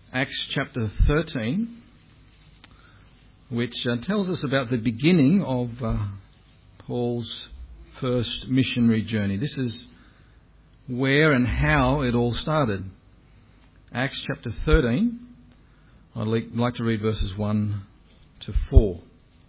Acts chapter 13, which tells us about the beginning of Paul's first missionary journey. This is where and how it all started. Acts chapter 13, I'd like to read verses 1 to 4.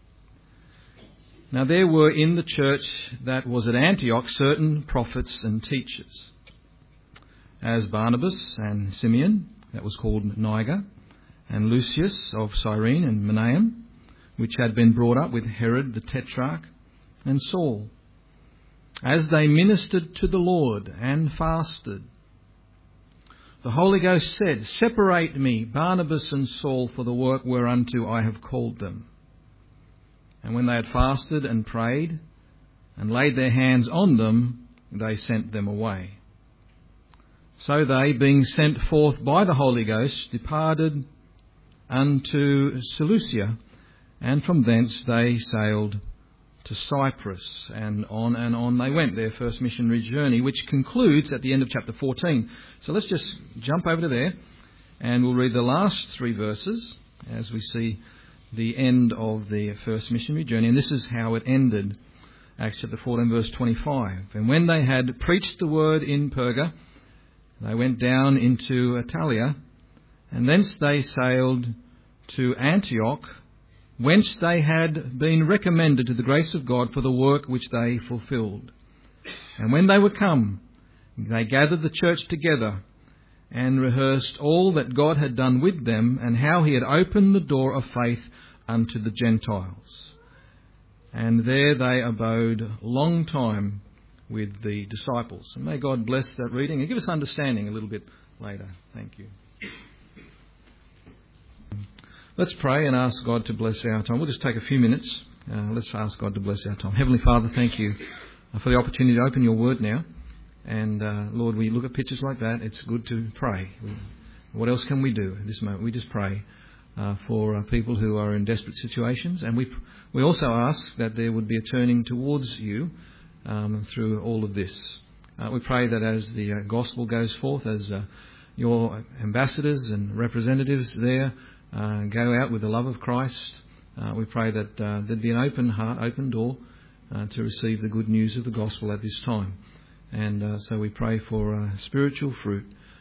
Now there were in the church that was at Antioch certain prophets and teachers, as Barnabas and Simeon, that was called Niger, and Lucius of Cyrene and Manaen, which had been brought up with Herod the Tetrarch, and Saul, as they ministered to the Lord and fasted. The Holy Ghost said, "Separate me, Barnabas and Saul, for the work whereunto I have called them." And when they had fasted and prayed and laid their hands on them, they sent them away. So they, being sent forth by the Holy Ghost, departed unto Seleucia, and from thence they sailed to Cyprus, and on they went, their first missionary journey, which concludes at the end of chapter 14. So let's just jump over to there, and we'll read the last 3 verses as we see the end of the first missionary journey. And this is how it ended. Acts chapter 14, verse 25. And when they had preached the word in Perga, they went down into Attalia, and thence they sailed to Antioch, whence they had been recommended to the grace of God for the work which they fulfilled. And when they were come, they gathered the church together and rehearsed all that God had done with them, and how he had opened the door of faith unto the Gentiles. And there they abode long time with the disciples. And may God bless that reading and give us understanding a little bit later. Thank you. Let's pray and ask God to bless our time. We'll just take a few minutes. Let's ask God to bless our time. Heavenly Father, thank you for the opportunity to open your word now. And Lord, we look at pictures like that. It's good to pray. What else can we do at this moment? We just pray for people who are in desperate situations. And we also ask that there would be a turning towards you through all of this. We pray that as the gospel goes forth, as your ambassadors and representatives there go out with the love of Christ, we pray that there'd be an open heart, open door to receive the good news of the gospel at this time. And so we pray for spiritual fruit.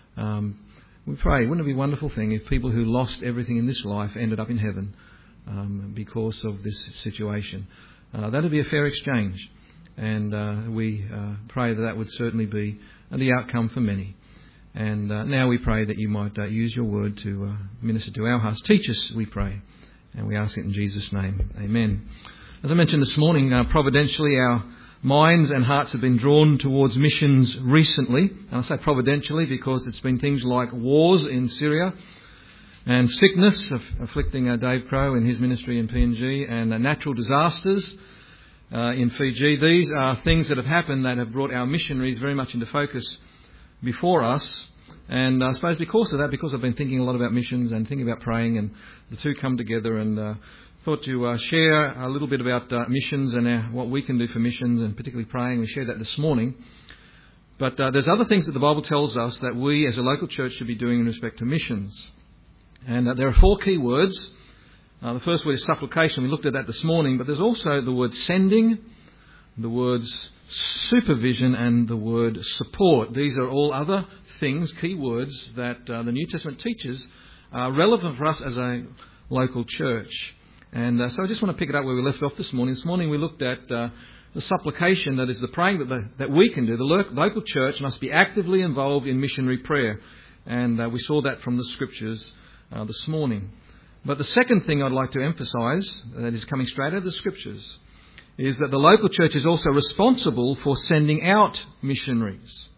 We pray, wouldn't it be a wonderful thing if people who lost everything in this life ended up in heaven because of this situation? That'd be a fair exchange. And we pray that would certainly be the outcome for many. And now we pray that you might use your word to minister to our hearts. Teach us, we pray. And we ask it in Jesus' name. Amen. As I mentioned this morning, providentially our minds and hearts have been drawn towards missions recently. And I say providentially because it's been things like wars in Syria and sickness afflicting Dave Crow in his ministry in PNG, and natural disasters in Fiji. These are things that have happened that have brought our missionaries very much into focus before us. And I suppose because of that, because I've been thinking a lot about missions and thinking about praying, and the two come together, and thought to share a little bit about missions and what we can do for missions, and particularly praying. We shared that this morning. But there's other things that the Bible tells us that we as a local church should be doing in respect to missions. And there are 4 key words. The first word is supplication. We looked at that this morning. But there's also the word sending, the words supervision, and the word support. These are all other things, key words, that the New Testament teaches are relevant for us as a local church. And so I just want to pick it up where we left off this morning. This morning we looked at the supplication, that is the praying that we can do. The local church must be actively involved in missionary prayer. And we saw that from the scriptures this morning. But the second thing I'd like to emphasise, that is coming straight out of the scriptures, is that the local church is also responsible for sending out missionaries.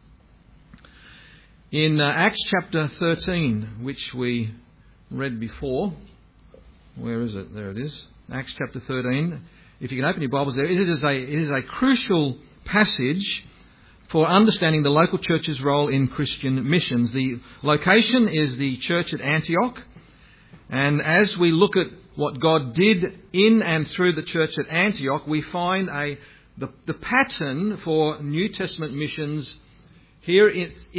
In Acts chapter 13, which we read before, where is it? There it is. Acts chapter 13. If you can open your Bibles there, it is a crucial passage for understanding the local church's role in Christian missions. The location is the church at Antioch. And as we look at what God did in and through the church at Antioch, we find the pattern for New Testament missions here. It's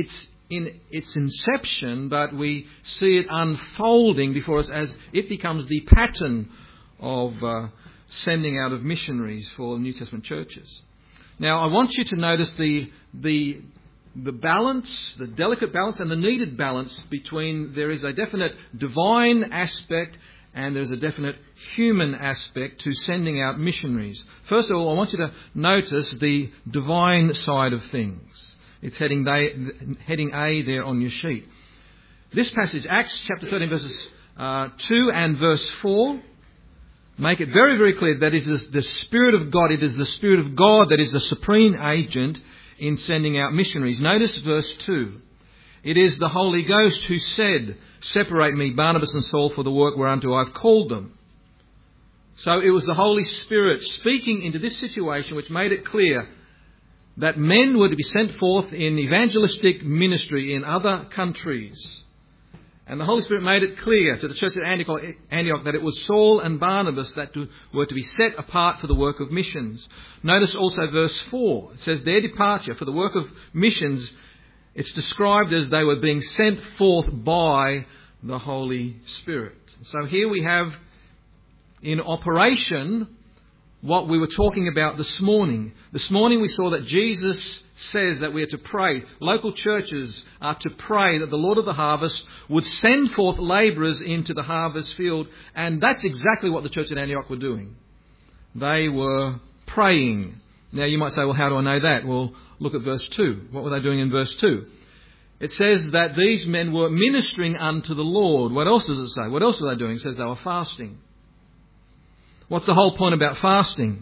in its inception, but we see it unfolding before us as it becomes the pattern of sending out of missionaries for New Testament churches. Now, I want you to notice the balance, the delicate balance and the needed balance between there is a definite divine aspect and there's a definite human aspect to sending out missionaries. First of all, I want you to notice the divine side of things. It's heading A there on your sheet. This passage, Acts chapter 13, verses 2 and verse 4, make it very, very clear that it is the Spirit of God. It is the Spirit of God that is the supreme agent in sending out missionaries. Notice verse 2. It is the Holy Ghost who said, "Separate me, Barnabas and Saul, for the work whereunto I've called them." So it was the Holy Spirit speaking into this situation which made it clear that men were to be sent forth in evangelistic ministry in other countries. And the Holy Spirit made it clear to the church at Antioch that it was Saul and Barnabas that were to be set apart for the work of missions. Notice also verse 4. It says their departure for the work of missions, it's described as they were being sent forth by the Holy Spirit. So here we have in operation what we were talking about this morning. This morning we saw that Jesus says that we are to pray. Local churches are to pray that the Lord of the harvest would send forth labourers into the harvest field. And that's exactly what the church at Antioch were doing. They were praying. Now you might say, well, how do I know that? Well, look at verse 2. What were they doing in verse 2? It says that these men were ministering unto the Lord. What else does it say? What else were they doing? It says they were fasting. What's the whole point about fasting?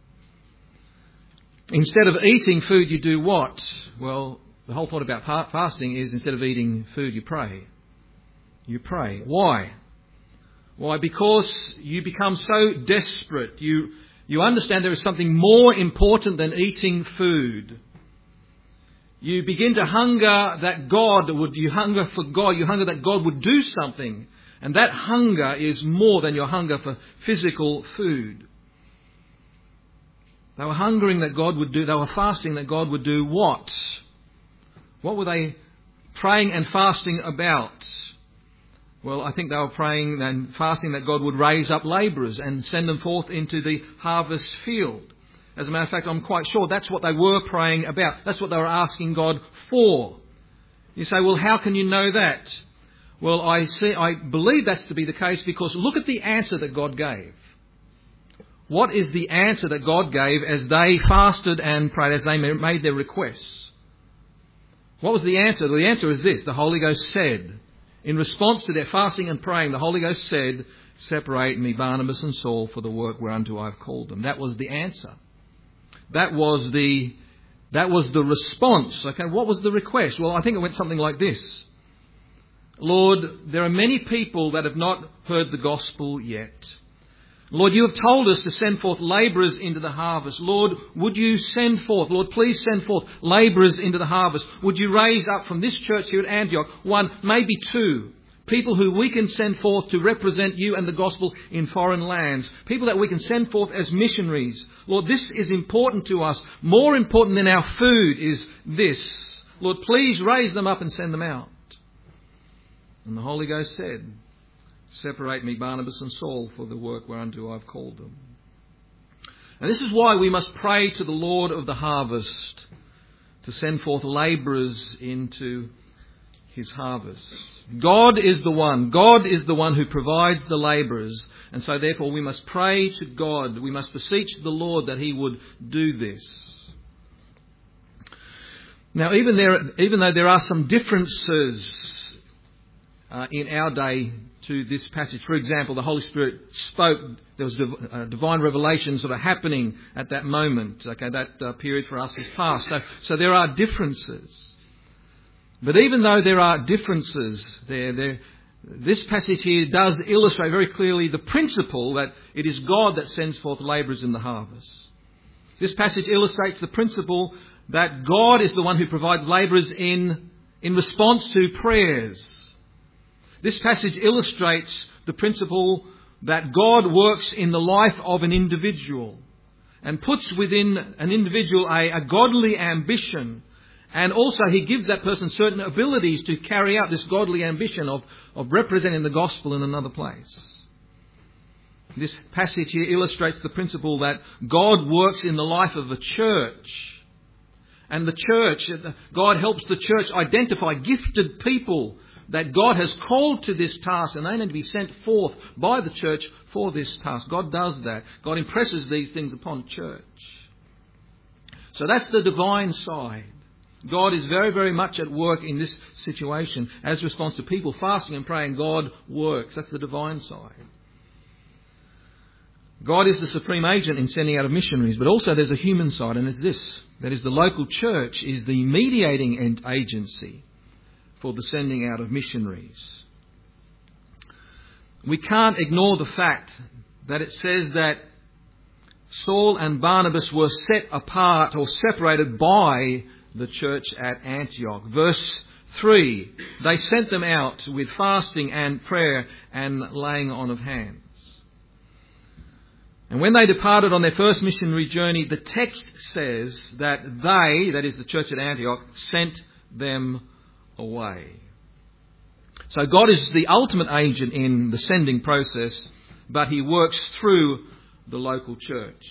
Instead of eating food, you do what? Well, the whole point about fasting is instead of eating food, you pray. You pray. Why? Why? Because you become so desperate. You understand there is something more important than eating food. You begin to hunger that you hunger for God, you hunger that God would do something. And that hunger is more than your hunger for physical food. They were hungering that God would do, they were fasting that God would do what? What were they praying and fasting about? Well, I think they were praying and fasting that God would raise up labourers and send them forth into the harvest field. As a matter of fact, I'm quite sure that's what they were praying about. That's what they were asking God for. You say, well, how can you know that? Well, I believe that's to be the case because look at the answer that God gave. What is the answer that God gave as they fasted and prayed, as they made their requests? What was the answer? The answer is this. The Holy Ghost said, in response to their fasting and praying, the Holy Ghost said, "Separate me, Barnabas and Saul, for the work whereunto I've called them." That was the answer. That was the response. Okay, what was the request? Well, I think it went something like this. Lord, there are many people that have not heard the gospel yet. Lord, you have told us to send forth labourers into the harvest. Lord, would you send forth, Lord, please send forth labourers into the harvest. Would you raise up from this church here at Antioch, one, maybe two, people who we can send forth to represent you and the gospel in foreign lands. People that we can send forth as missionaries. Lord, this is important to us. More important than our food is this. Lord, please raise them up and send them out. And the Holy Ghost said, "Separate me, Barnabas and Saul, for the work whereunto I've called them." And this is why we must pray to the Lord of the harvest to send forth labourers into his harvest. God is the one who provides the labourers. And so therefore we must pray to God. We must beseech the Lord that he would do this. Now, even though there are some differences in our day to this passage. For example, the Holy Spirit spoke. There was divine revelation sort of happening at that moment. Okay, that period for us is past. So there are differences. But even though there are differences this passage here does illustrate very clearly the principle that it is God that sends forth labourers in the harvest. This passage illustrates the principle that God is the one who provides labourers in response to prayers. This passage illustrates the principle that God works in the life of an individual and puts within an individual a godly ambition And also he gives that person certain abilities to carry out this godly ambition of representing the gospel in another place. This passage here illustrates the principle that God works in the life of a church. And the church, God helps the church identify gifted people that God has called to this task, and they need to be sent forth by the church for this task. God does that. God impresses these things upon the church. So that's the divine side. God is very, very much at work in this situation. As a response to people fasting and praying, God works. That's the divine side. God is the supreme agent in sending out of missionaries, but also there's a human side, and it's this. That is, the local church is the mediating agency for the sending out of missionaries. We can't ignore the fact that it says that Saul and Barnabas were set apart or separated by the church at Antioch. Verse 3, they sent them out with fasting and prayer and laying on of hands. And when they departed on their first missionary journey, the text says that they, that is the church at Antioch, sent them away. So God is the ultimate agent in the sending process, but he works through the local church.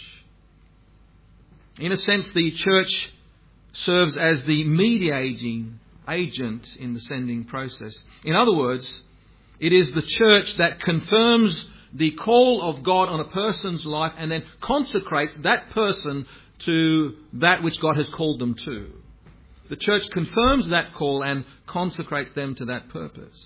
In a sense, the church serves as the mediating agent in the sending process. In other words, it is the church that confirms the call of God on a person's life and then consecrates that person to that which God has called them to. The church confirms that call and consecrates them to that purpose.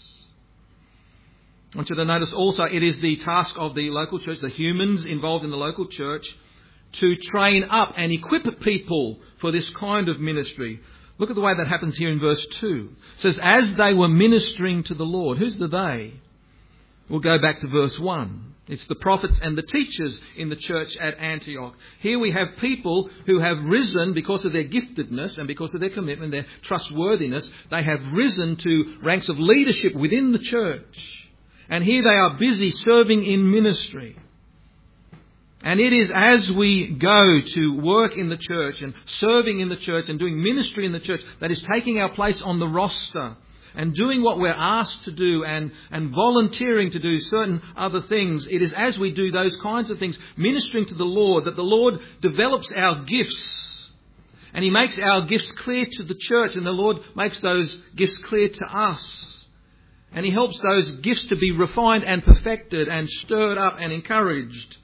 I want you to notice also it is the task of the local church, the humans involved in the local church, to train up and equip people for this kind of ministry. Look at the way that happens here in verse 2. It says, as they were ministering to the Lord. Who's the they? We'll go back to verse 1. It's the prophets and the teachers in the church at Antioch. Here we have people who have risen because of their giftedness and because of their commitment, their trustworthiness. They have risen to ranks of leadership within the church. And here they are busy serving in ministry. And it is as we go to work in the church and serving in the church and doing ministry in the church that is taking our place on the roster and doing what we're asked to do and volunteering to do certain other things. It is as we do those kinds of things, ministering to the Lord, that the Lord develops our gifts. And he makes our gifts clear to the church, and the Lord makes those gifts clear to us. And he helps those gifts to be refined and perfected and stirred up and encouraged.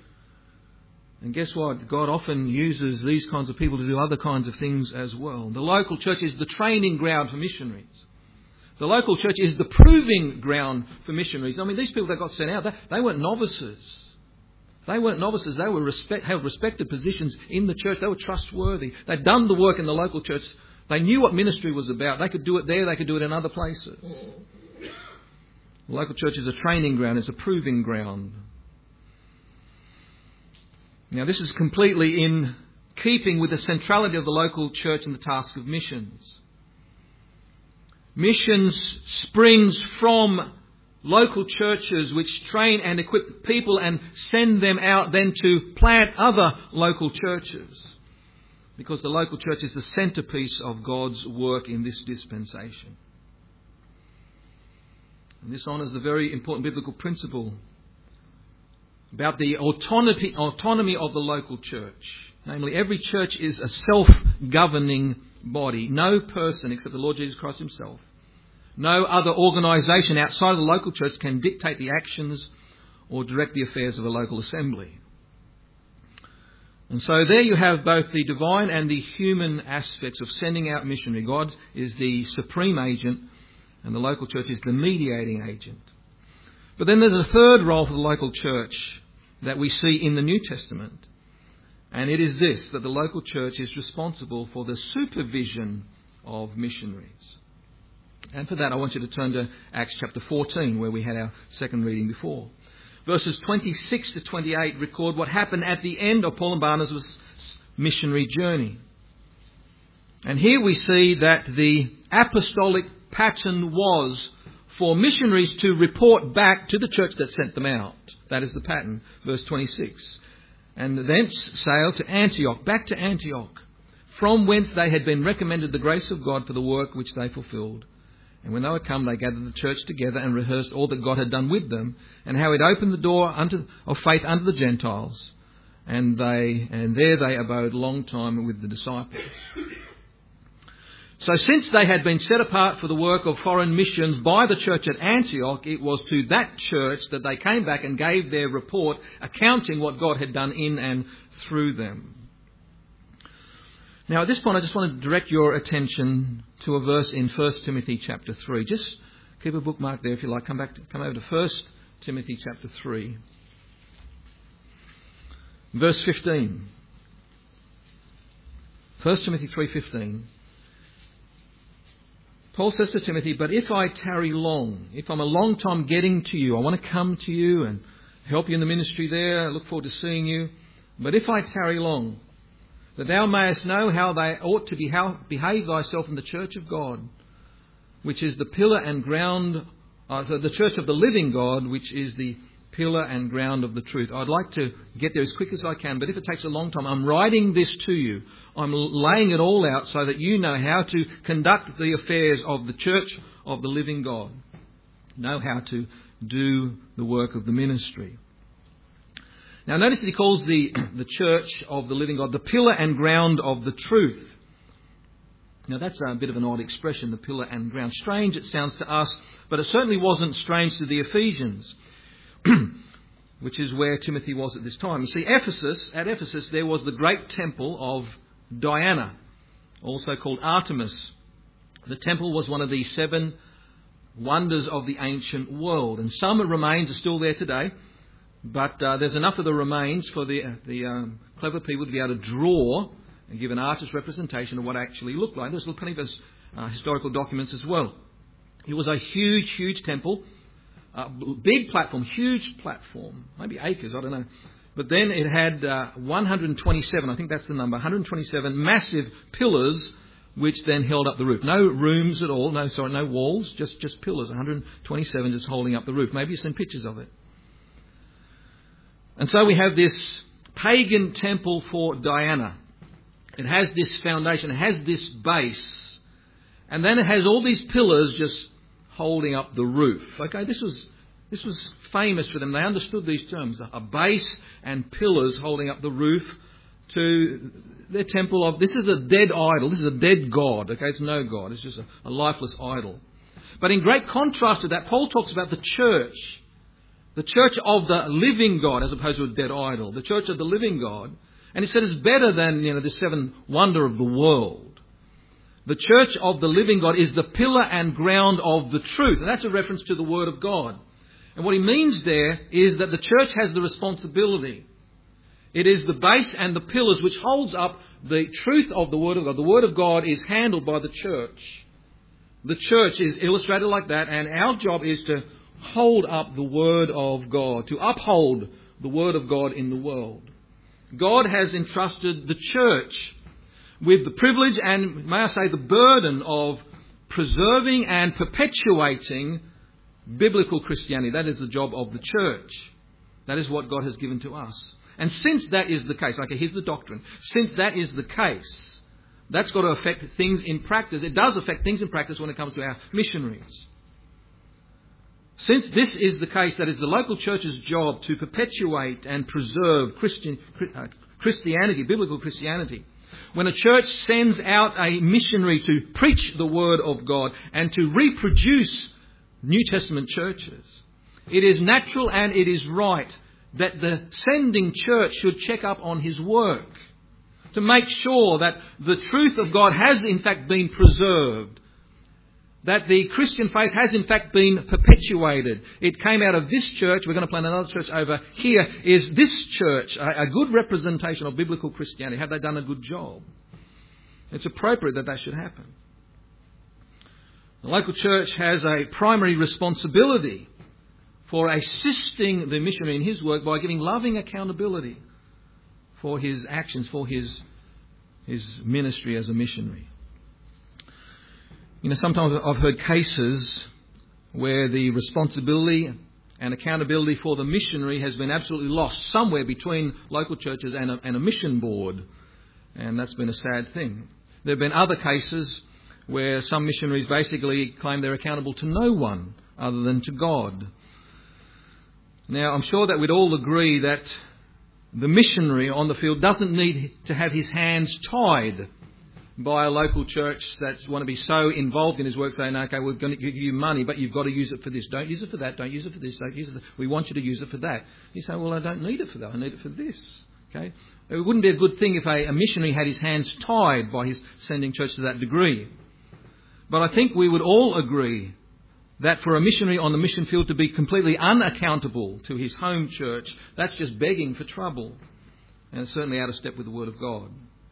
And guess what? God often uses these kinds of people to do other kinds of things as well. The local church is the training ground for missionaries. The local church is the proving ground for missionaries. I mean, these people that got sent out, they weren't novices. They weren't novices. They were held respected positions in the church. They were trustworthy. They'd done the work in the local church. They knew what ministry was about. They could do it there. They could do it in other places. The local church is a training ground. It's a proving ground. Now, this is completely in keeping with the centrality of the local church in the task of missions. Missions springs from local churches which train and equip people and send them out then to plant other local churches. Because the local church is the centerpiece of God's work in this dispensation. And this honours the very important biblical principle about the autonomy of the local church. Namely, every church is a self-governing body. No person except the Lord Jesus Christ himself. No other organisation outside of the local church can dictate the actions or direct the affairs of a local assembly. And so there you have both the divine and the human aspects of sending out missionary. God is the supreme agent and the local church is the mediating agent. But then there's a third role for the local church that we see in the New Testament. And it is this, that the local church is responsible for the supervision of missionaries. And for that, I want you to turn to Acts chapter 14, where we had our second reading before. Verses 26 to 28 record what happened at the end of Paul and Barnabas' missionary journey. And here we see that the apostolic pattern was for missionaries to report back to the church that sent them out. That is the pattern. Verse 26. And thence sail to Antioch, back to Antioch, from whence they had been recommended the grace of God for the work which they fulfilled. And when they were come, they gathered the church together and rehearsed all that God had done with them, and how He'd opened the door of faith unto the Gentiles. And there they abode a long time with the disciples. So since they had been set apart for the work of foreign missions by the church at Antioch, it was to that church that they came back and gave their report, accounting what God had done in and through them. Now at this point I just want to direct your attention to a verse in 1 Timothy chapter 3. Just keep a bookmark there if you like. Come over to 1 Timothy chapter 3. Verse 15. 1 Timothy 3:15. Paul says to Timothy, but if I tarry long, if I'm a long time getting to you, I want to come to you and help you in the ministry there, I look forward to seeing you. But if I tarry long, that thou mayest know how thou ought to behave thyself in the church of God, which is the pillar and ground, the church of the living God, which is the pillar and ground of the truth. I'd like to get there as quick as I can, but if it takes a long time, I'm writing this to you. I'm laying it all out so that you know how to conduct the affairs of the church of the living God. Know how to do the work of the ministry. Now notice that he calls the church of the living God the pillar and ground of the truth. Now that's a bit of an odd expression, the pillar and ground. Strange it sounds to us, but it certainly wasn't strange to the Ephesians, which is where Timothy was at this time. You see, at Ephesus there was the great temple of Diana, also called Artemis. The temple was one of the 7 wonders of the ancient world, and some remains are still there today, but there's enough of the remains for the clever people to be able to draw and give an artist's representation of what it actually looked like. There's plenty of historical documents as well. It was a huge, huge temple, big platform, huge platform, maybe acres, I don't know. But then it had 127, I think that's the number, 127 massive pillars which then held up the roof. No rooms at all, no walls, just pillars, 127 just holding up the roof. Maybe you've seen pictures of it. And so we have this pagan temple for Diana. It has this foundation, it has this base, and then it has all these pillars just holding up the roof. Okay, this was famous for them. They understood these terms. A base and pillars holding up the roof to their temple of... This is a dead idol. This is a dead god. Okay, it's no god. It's just a lifeless idol. But in great contrast to that, Paul talks about the church. The church of the living God as opposed to a dead idol. The church of the living God. And he said it's better than, the 7 wonder of the world. The church of the living God is the pillar and ground of the truth. And that's a reference to the Word of God. And what he means there is that the church has the responsibility. It is the base and the pillars which holds up the truth of the Word of God. The Word of God is handled by the church. The church is illustrated like that, and our job is to hold up the Word of God, to uphold the Word of God in the world. God has entrusted the church with the privilege and, may I say, the burden of preserving and perpetuating biblical Christianity. That is the job of the church. That is what God has given to us. And since that is the case, okay, here's the doctrine. Since that is the case, that's got to affect things in practice. It does affect things in practice when it comes to our missionaries. Since this is the case, that is the local church's job to perpetuate and preserve Christianity, biblical Christianity. When a church sends out a missionary to preach the Word of God and to reproduce New Testament churches, it is natural and it is right that the sending church should check up on his work to make sure that the truth of God has in fact been preserved, that the Christian faith has in fact been perpetuated. It came out of this church. We're going to plant another church over here. Is this church a good representation of biblical Christianity? Have they done a good job? It's appropriate that should happen. The local church has a primary responsibility for assisting the missionary in his work by giving loving accountability for his actions, for his ministry as a missionary. Sometimes I've heard cases where the responsibility and accountability for the missionary has been absolutely lost somewhere between local churches and a mission board. And that's been a sad thing. There have been other cases where some missionaries basically claim they're accountable to no one other than to God. Now, I'm sure that we'd all agree that the missionary on the field doesn't need to have his hands tied by a local church that want to be so involved in his work, saying, okay, we're going to give you money, but you've got to use it for this. Don't use it for that. Don't use it for this. Don't use it for... We want you to use it for that. You say, well, I don't need it for that. I need it for this. Okay? It wouldn't be a good thing if a missionary had his hands tied by his sending church to that degree. But I think we would all agree that for a missionary on the mission field to be completely unaccountable to his home church, that's just begging for trouble. And it's certainly out of step with the Word of God.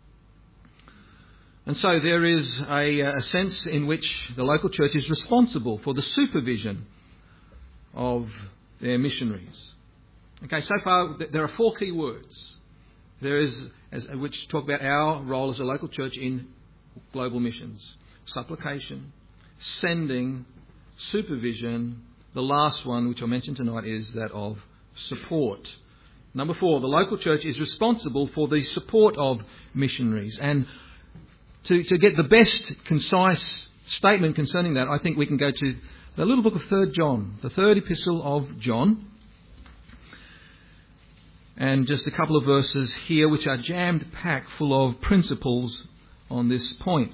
And so there is a sense in which the local church is responsible for the supervision of their missionaries. Okay, so far there are 4 key words. There is, which talk about our role as a local church in global missions. Supplication, sending, supervision. The last one, which I'll mention tonight, is that of support. Number 4, the local church is responsible for the support of missionaries. And to get the best concise statement concerning that, I think we can go to the little book of 3 John, the 3rd epistle of John. And just a couple of verses here which are jammed packed full of principles on this point.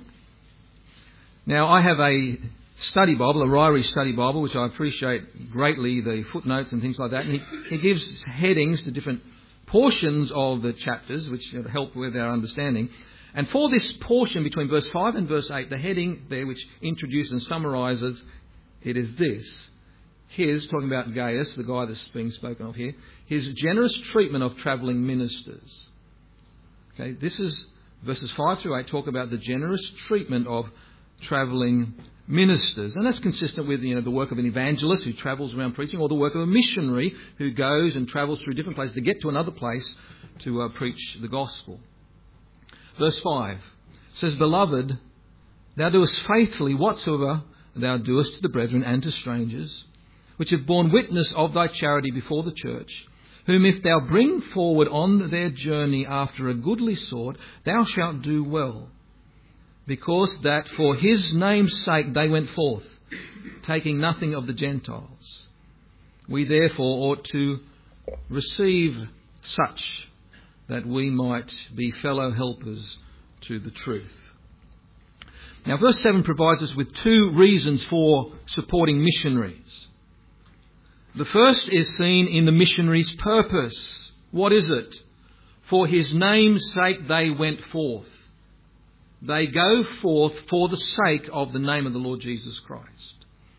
Now, I have a study Bible, a Ryrie study Bible, which I appreciate greatly, the footnotes and things like that. And he gives headings to different portions of the chapters, which help with our understanding. And for this portion between verse 5 and verse 8, the heading there which introduces and summarises it is this. His, talking about Gaius, the guy that's being spoken of here, his generous treatment of travelling ministers. Okay, this is verses 5 through 8 talk about the generous treatment of travelling ministers. And that's consistent with the work of an evangelist who travels around preaching, or the work of a missionary who goes and travels through different places to get to another place to preach the gospel. Verse 5 says, Beloved, thou doest faithfully whatsoever thou doest to the brethren and to strangers, which have borne witness of thy charity before the church, whom if thou bring forward on their journey after a goodly sort, thou shalt do well, because that for his name's sake they went forth, taking nothing of the Gentiles. We therefore ought to receive such, that we might be fellow helpers to the truth. Now, verse 7 provides us with 2 reasons for supporting missionaries. The first is seen in the missionary's purpose. What is it? For his name's sake they went forth. They go forth for the sake of the name of the Lord Jesus Christ.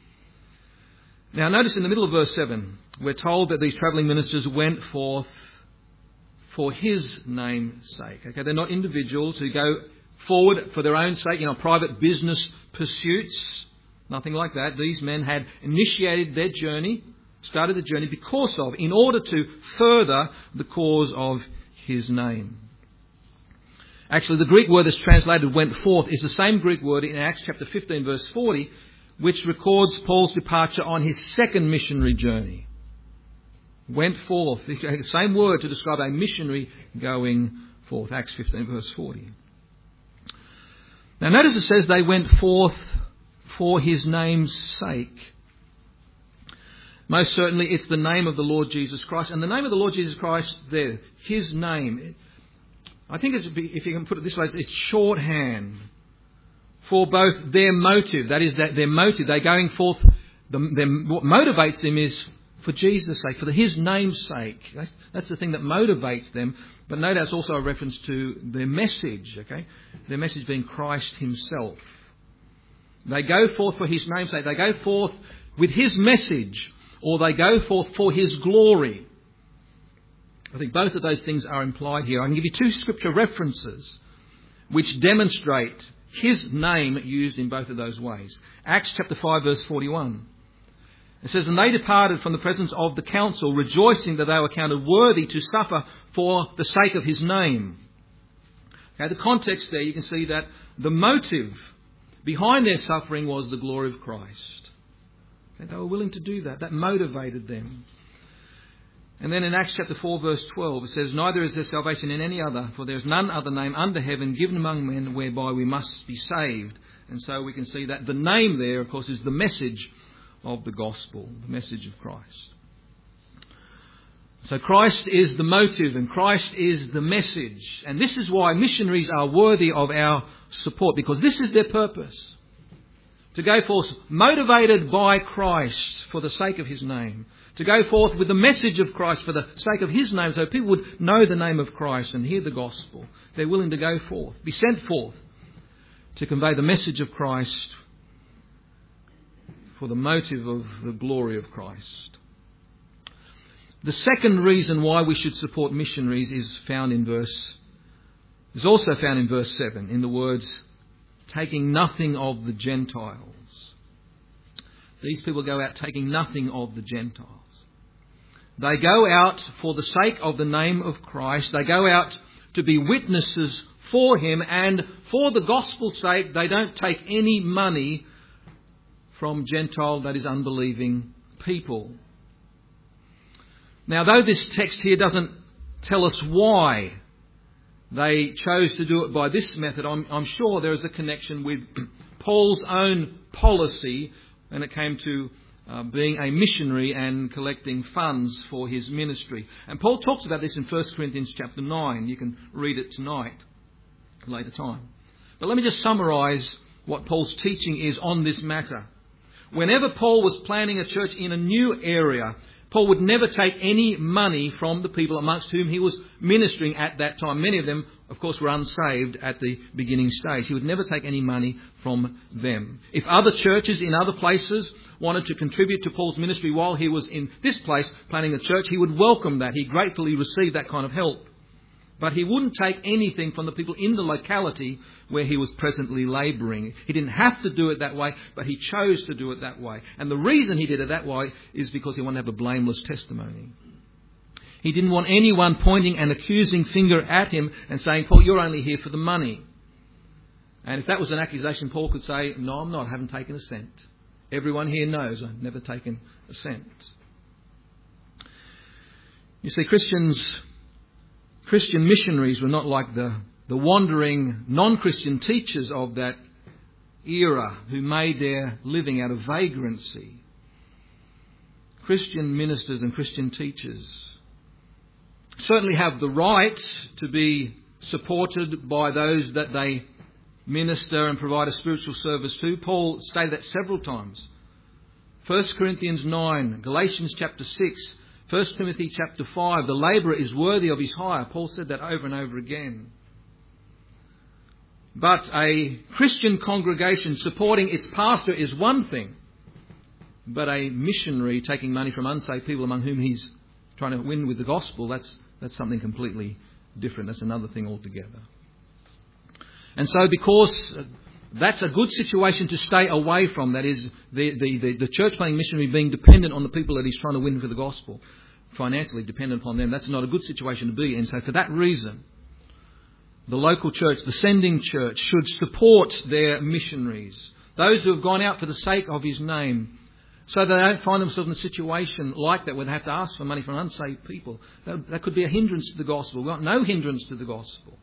Now, notice in the middle of verse 7, we're told that these travelling ministers went forth for his name's sake. Okay, they're not individuals who go forward for their own sake, private business pursuits. Nothing like that. These men had initiated their journey, started the journey in order to further the cause of his name. Actually, the Greek word that's translated went forth is the same Greek word in Acts chapter 15 verse 40, which records Paul's departure on his second missionary journey. Went forth. The same word to describe a missionary going forth. Acts 15 verse 40. Now notice it says they went forth for his name's sake. Most certainly it's the name of the Lord Jesus Christ. And the name of the Lord Jesus Christ there, his name, I think if you can put it this way, it's shorthand for both their motive. That is, that their motive, they're going forth, what motivates them is for Jesus' sake, for his name's sake. That's the thing that motivates them. But no doubt it's also a reference to their message, okay? Their message being Christ himself. They go forth for his name's sake. They go forth with his message, or they go forth for his glory. I think both of those things are implied here. I can give you 2 scripture references which demonstrate his name used in both of those ways. Acts chapter 5 verse 41. It says, And they departed from the presence of the council, rejoicing that they were counted worthy to suffer for the sake of his name. Okay, the context there, you can see that the motive behind their suffering was the glory of Christ. Okay, they were willing to do that. That motivated them. And then in Acts chapter 4 verse 12 it says, "Neither is there salvation in any other, for there is none other name under heaven given among men whereby we must be saved." And so we can see that the name there, of course, is the message of the gospel, the message of Christ. So Christ is the motive and Christ is the message. And this is why missionaries are worthy of our support, because this is their purpose. To go forth motivated by Christ for the sake of His name. To go forth with the message of Christ for the sake of His name, so people would know the name of Christ and hear the gospel. They're willing to go forth, be sent forth to convey the message of Christ for the motive of the glory of Christ. The second reason why we should support missionaries is also found in verse 7, in the words, taking nothing of the Gentiles. These people go out taking nothing of the Gentiles. They go out for the sake of the name of Christ. They go out to be witnesses for Him, and for the gospel's sake, they don't take any money from Gentile, that is unbelieving people. Now, though this text here doesn't tell us why they chose to do it by this method, I'm sure there is a connection with Paul's own policy when it came to being a missionary and collecting funds for his ministry. And Paul talks about this in 1 Corinthians chapter 9. You can read it tonight, later time. But let me just summarise what Paul's teaching is on this matter. Whenever Paul was planning a church in a new area, Paul would never take any money from the people amongst whom he was ministering at that time. Many of them, of course, were unsaved at the beginning stage. He would never take any money from them. If other churches in other places wanted to contribute to Paul's ministry while he was in this place planning a church, he would welcome that. He gratefully received that kind of help. But he wouldn't take anything from the people in the locality where he was presently labouring. He didn't have to do it that way, but he chose to do it that way. And the reason he did it that way is because he wanted to have a blameless testimony. He didn't want anyone pointing an accusing finger at him and saying, "Paul, you're only here for the money." And if that was an accusation, Paul could say, "No, I'm not. I haven't taken a cent. Everyone here knows I've never taken a cent." You see, Christian missionaries were not like the wandering non-Christian teachers of that era who made their living out of vagrancy. Christian ministers and Christian teachers certainly have the right to be supported by those that they minister and provide a spiritual service to. Paul stated that several times. 1 Corinthians 9, Galatians chapter 6, 1 Timothy chapter 5, the labourer is worthy of his hire. Paul said that over and over again. But a Christian congregation supporting its pastor is one thing. But a missionary taking money from unsaved people among whom he's trying to win with the gospel, that's something completely different. That's another thing altogether. And so because that's a good situation to stay away from, that is the church planting missionary being dependent on the people that he's trying to win for the gospel, financially dependent upon them, that's not a good situation to be in. So for that reason, the local church, the sending church, should support their missionaries, those who have gone out for the sake of His name, so they don't find themselves in a situation like that where they have to ask for money from unsaved people. That could be a hindrance to the gospel. We've got no hindrance to the gospel.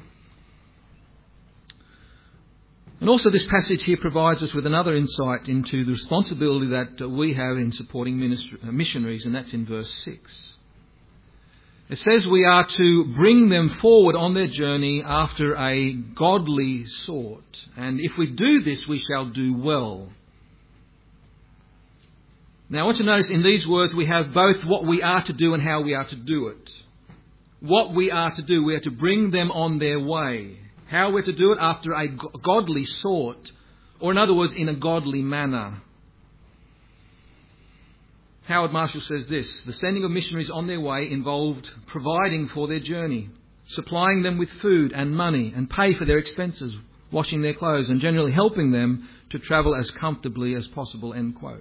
And also this passage here provides us with another insight into the responsibility that we have in supporting missionaries, and that's in verse 6. It says we are to bring them forward on their journey after a godly sort. And if we do this, we shall do well. Now I want you to notice in these words we have both what we are to do and how we are to do it. What we are to do, we are to bring them on their way. How we're to do it? After a godly sort, or in other words, in a godly manner. Howard Marshall says this: the sending of missionaries on their way involved providing for their journey, supplying them with food and money and pay for their expenses, washing their clothes, and generally helping them to travel as comfortably as possible, end quote.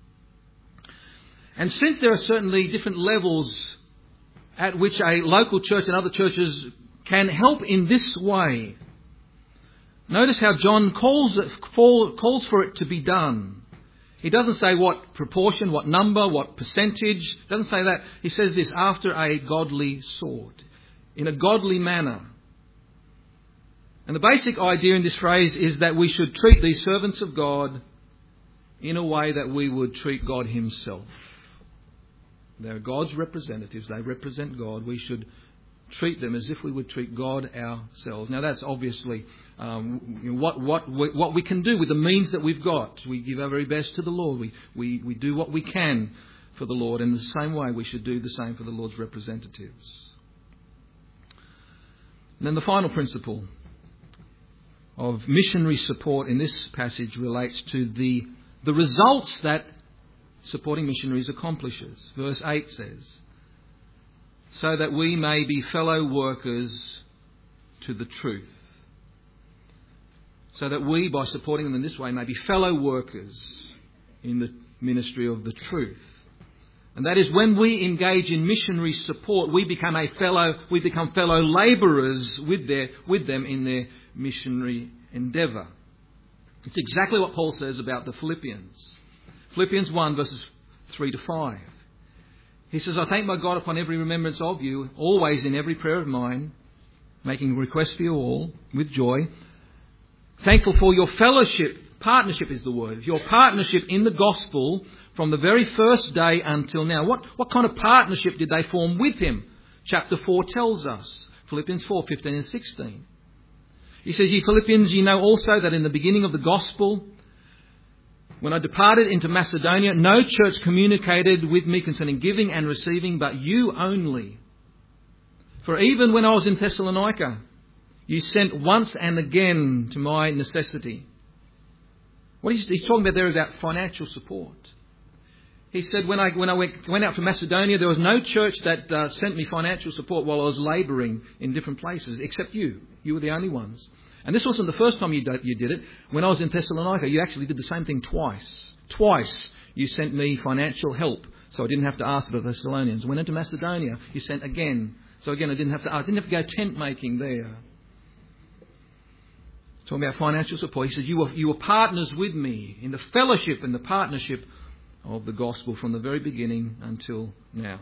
And since there are certainly different levels at which a local church and other churches can help in this way, notice how John calls for it to be done. He doesn't say what proportion, what number, what percentage. He doesn't say that. He says this, after a godly sort, in a godly manner. And the basic idea in this phrase is that we should treat these servants of God in a way that we would treat God himself. They're God's representatives. They represent God. We should treat them as if we would treat God ourselves. Now that's obviously what we can do with the means that we've got. We give our very best to the Lord. We do what we can for the Lord. In the same way, we should do the same for the Lord's representatives. And then the final principle of missionary support in this passage relates to the results that supporting missionaries accomplishes. Verse 8 says, so that we may be fellow workers to the truth. So that we, by supporting them in this way, may be fellow workers in the ministry of the truth. And that is when we engage in missionary support, we become fellow labourers with them in their missionary endeavour. It's exactly what Paul says about the Philippians. Philippians 1 verses 3 to 5. He says, I thank my God upon every remembrance of you, always in every prayer of mine, making request for you all with joy. Thankful for your fellowship, partnership is the word, your partnership in the gospel from the very first day until now. What kind of partnership did they form with him? Chapter 4 tells us. Philippians 4, 15 and 16. He says, ye Philippians, ye know also that in the beginning of the gospel, when I departed into Macedonia, no church communicated with me concerning giving and receiving, but you only. For even when I was in Thessalonica, you sent once and again to my necessity. What he's talking about there is about financial support. He said, when I went out to Macedonia, there was no church that sent me financial support while I was labouring in different places, except you. You were the only ones. And this wasn't the first time you did it. When I was in Thessalonica, you actually did the same thing twice. Twice you sent me financial help, so I didn't have to ask the Thessalonians. When I went to Macedonia, you sent again. So again, I didn't have to ask. I didn't have to go tent making there. Talking about financial support. He said, you were partners with me in the fellowship and the partnership of the gospel from the very beginning until now.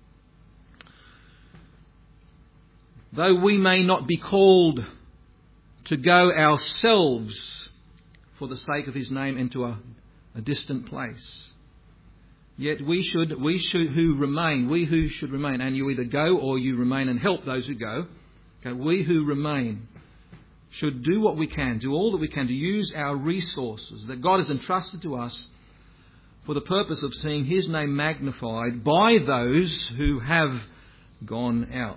Though we may not be called to go ourselves for the sake of his name into a distant place, yet we who should remain, and you either go or you remain and help those who go. Okay, we who remain should do what we can, do all that we can to use our resources that God has entrusted to us for the purpose of seeing his name magnified by those who have gone out.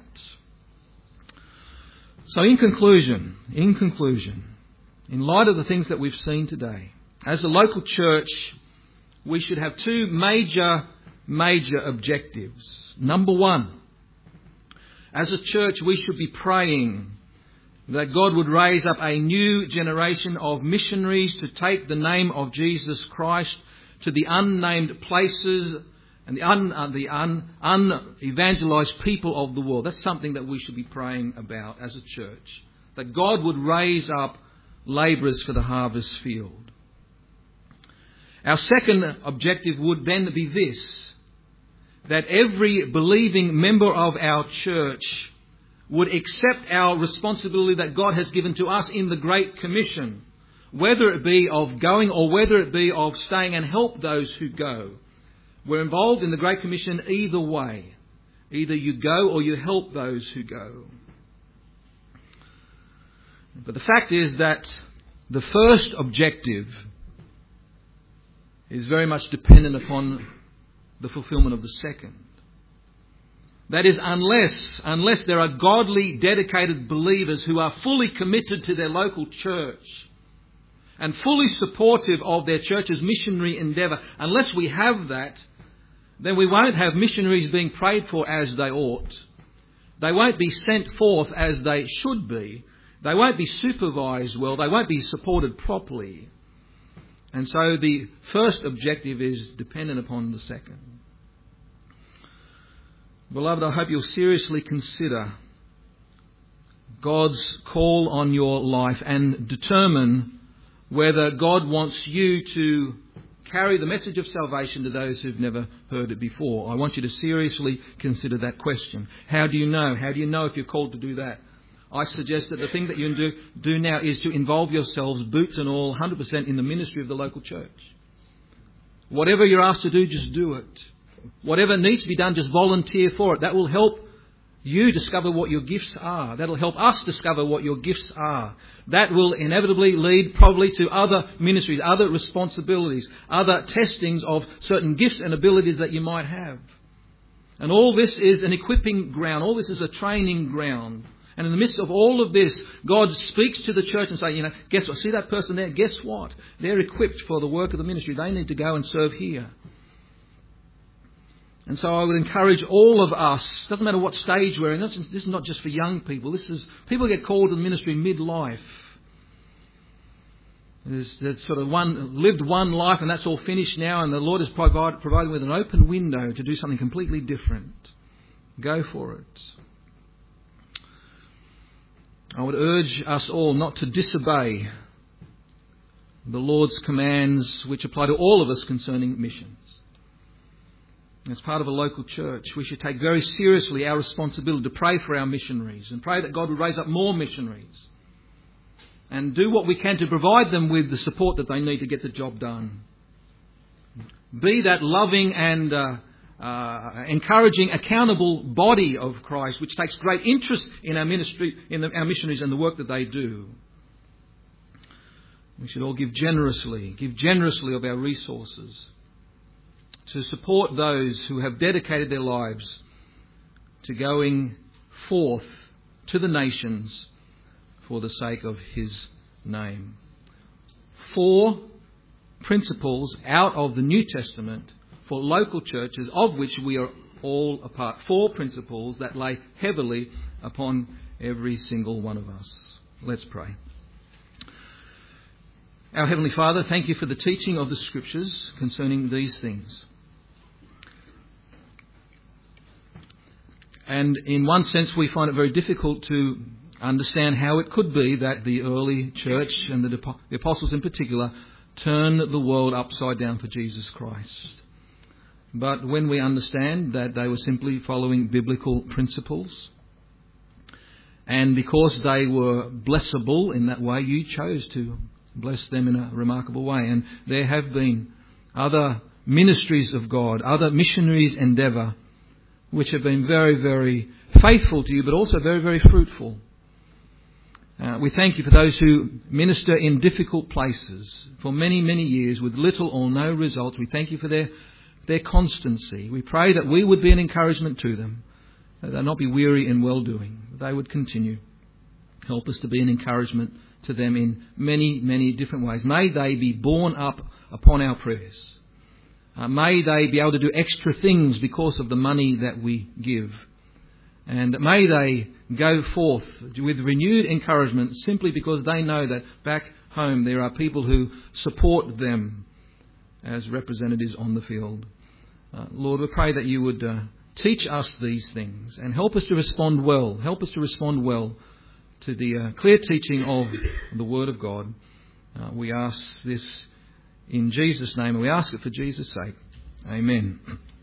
So in conclusion, in light of the things that we've seen today, as a local church, we should have two major objectives. Number one, as a church, we should be praying that God would raise up a new generation of missionaries to take the name of Jesus Christ to the unnamed places and the unevangelized people of the world. That's something that we should be praying about as a church. That God would raise up labourers for the harvest field. Our second objective would then be this: that every believing member of our church would accept our responsibility that God has given to us in the Great Commission, whether it be of going or whether it be of staying and help those who go. We're involved in the Great Commission either way. Either you go or you help those who go. But the fact is that the first objective is very much dependent upon the fulfillment of the second. That is, unless there are godly, dedicated believers who are fully committed to their local church and fully supportive of their church's missionary endeavour, unless we have that, then we won't have missionaries being prayed for as they ought. They won't be sent forth as they should be. They won't be supervised well. They won't be supported properly. And so the first objective is dependent upon the second. Beloved, I hope you'll seriously consider God's call on your life and determine whether God wants you to carry the message of salvation to those who've never heard it before? I want you to seriously consider that question. How do you know? How do you know if you're called to do that? I suggest that the thing that you can do now is to involve yourselves, boots and all, 100% in the ministry of the local church. Whatever you're asked to do, just do it. Whatever needs to be done, just volunteer for it. That will help you discover what your gifts are. That will help us discover what your gifts are. That will inevitably lead probably to other ministries, other responsibilities, other testings of certain gifts and abilities that you might have. And all this is an equipping ground. All this is a training ground. And in the midst of all of this, God speaks to the church and says, guess what? See that person there? Guess what? They're equipped for the work of the ministry. They need to go and serve here. And so I would encourage all of us, doesn't matter what stage we're in, this is not just for young people. People get called to the ministry midlife. There's sort of lived one life and that's all finished now, and the Lord is providing with an open window to do something completely different. Go for it. I would urge us all not to disobey the Lord's commands which apply to all of us concerning missions. As part of a local church, we should take very seriously our responsibility to pray for our missionaries and pray that God would raise up more missionaries and do what we can to provide them with the support that they need to get the job done. Be that loving and encouraging, accountable body of Christ, which takes great interest in our ministry, our missionaries and the work that they do. We should all give generously of our resources to support those who have dedicated their lives to going forth to the nations for the sake of His name. 4 principles out of the New Testament for local churches, of which we are all a part. 4 principles that lay heavily upon every single one of us. Let's pray. Our Heavenly Father, thank you for the teaching of the Scriptures concerning these things. And in one sense, we find it very difficult to understand how it could be that the early church and the apostles in particular turned the world upside down for Jesus Christ. But when we understand that they were simply following biblical principles, and because they were blessable in that way, you chose to bless them in a remarkable way. And there have been other ministries of God, other missionaries' endeavour, which have been very, very faithful to you, but also very, very fruitful. We thank you for those who minister in difficult places for many, many years with little or no results. We thank you for their constancy. We pray that we would be an encouragement to them, that they'll not be weary in well-doing, that they would continue. Help us to be an encouragement to them in many, many different ways. May they be borne up upon our prayers. May they be able to do extra things because of the money that we give. And may they go forth with renewed encouragement simply because they know that back home there are people who support them as representatives on the field. Lord, we pray that you would teach us these things and help us to respond well. Help us to respond well to the clear teaching of the Word of God. We ask this in Jesus' name, and we ask it for Jesus' sake. Amen.